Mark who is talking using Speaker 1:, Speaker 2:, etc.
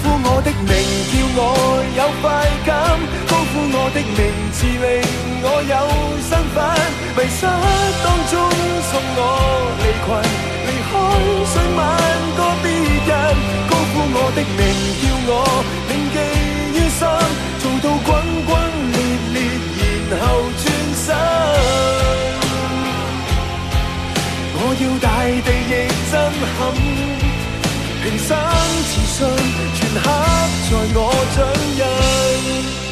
Speaker 1: 呼我的名叫我有快感，高呼我的名字令我有身份，迷失當中送我離群，離開上萬個別人，高呼我的名叫我銘記於心，做到滾滾烈烈然後轉身，我要大地亦震撼，平生自信全刻在我掌印。